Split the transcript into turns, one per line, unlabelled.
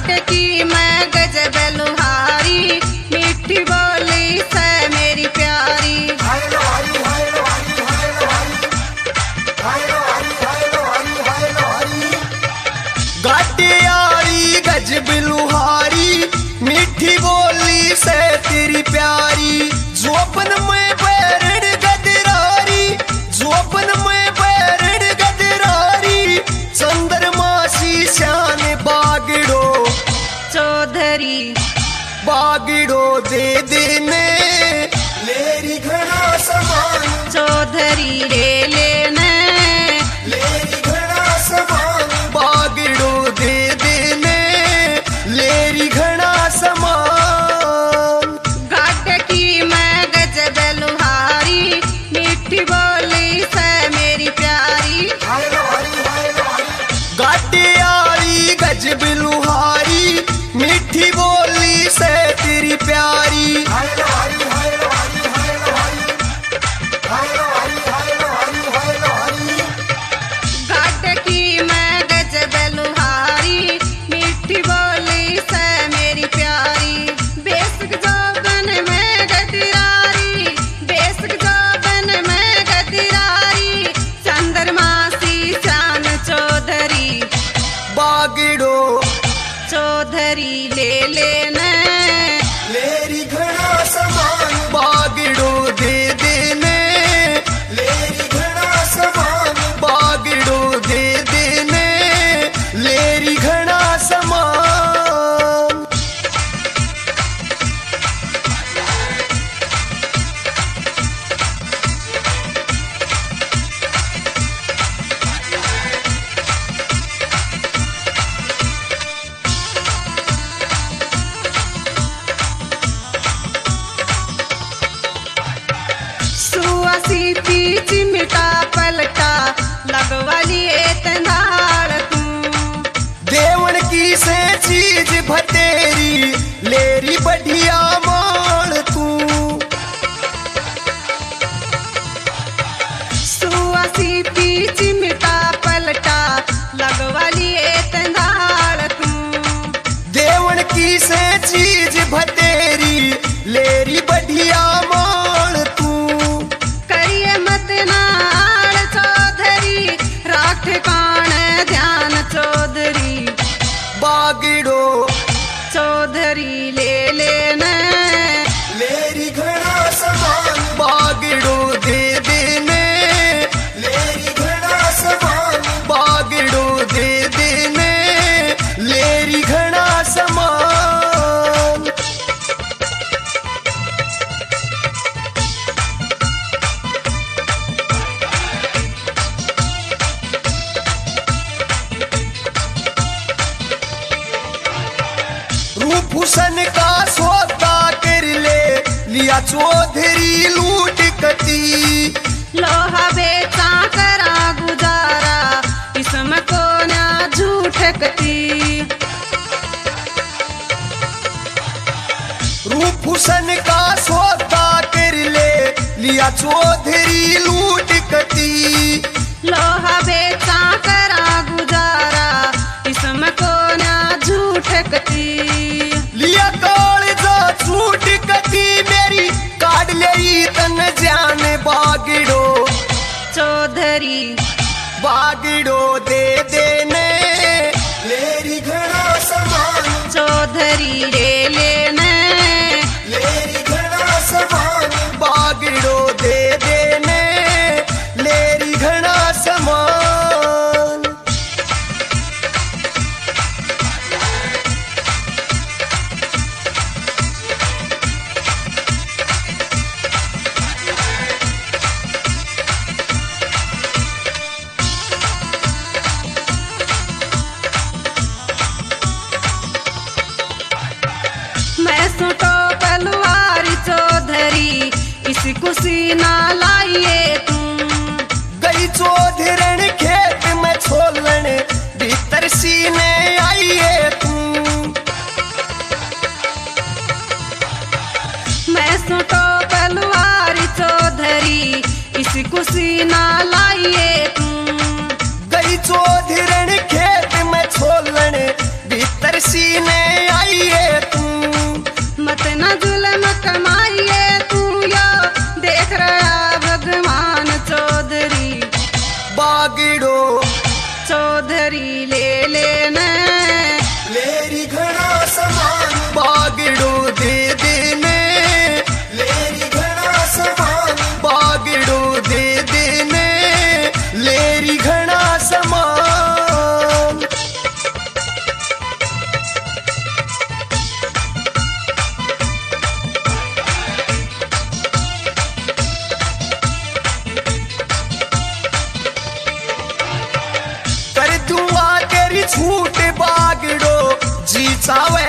की मैं गजब लुहारी, मीठी बोली से मेरी प्यारी।
गाटियारी गजब लुहारी, मीठी बोली से तेरी प्यारी। जोपन में बैरण गदरारी, जोपन में बैरण गदरारी, चंद्रमासी श्यान बागड़ो
चौधरी,
बागड़ो दे देने लेरी घना समान।
चौधरी ले लेने
लेरी घना समान, बागड़ो दे देने लेरी घना समान।
घाट की मैं गजब लुहारी, मीठी बोली से मेरी प्यारी।
गाटियारी गजब लुहारी, मीठी बोली से तेरी प्यारी।
घाट की मैं गजब लुहारी, मीठी बोली से मेरी प्यारी। बेसक जोबन में गदरारी, बेसक जोबन में गदरारी, चंद्रमासी श्यान चौधरी।
बागड़ो
चौधरी ले लेने
लेरी घना समान, बागड़ो दे देने लेरी घना समान, बागड़ो दे देने लेरी घना समान।
सुअसी पीछ मिटा पलटा, लगवाली तंदाड़ तू।
देवन की से चीज भतेरी, लेरी बढ़िया माल तू।
सुअसी पीछ मिटा पलटा, लगवाली तंदाड़ तू।
देवन की से चीज भतेरी, लेरी बढ़िया माल तू।
करिए मत नाड़ चौधरी, राख कान ध्यान चौधरी।
बागड़ो
चौधरी ले लेने
लेरी घना समान, बागड़ो दे देने लेरी घना समान, बागड़ो दे देने लेरी घना समान। रूप हुसन का सौदा कर ले लिया चौधरी लूट कटी।
लोहा बेचा करा गुजारा, इसमें को ना झूठ कती।
रूप हुसन का सौदा कर ले लिया चौधरी लूट कटी।
लोहा बेचा करा गुजारा, इसमें को ना झूठ कती।
लिया काल जा छूट कती मेरी, काट ले तन जान बागड़ो।
चौधरी
बागड़ो दे देने लेरी घना समान,
चौधरी ले लेने
लेरी घना समान, बागड़ो दे देने लेरी घना समान।
मैं सुटो पलवारी चौधरी, इसी खुशी ना लाइए तुम।
गई चौधरन खेत में छोलन, भीतर सीने आइए तू।
मैं सुटो पलवारी चौधरी, इसी खुशी ना लाइए तुम।
गई चौधरन खेत में छोलन, भीतर सीने तरसावे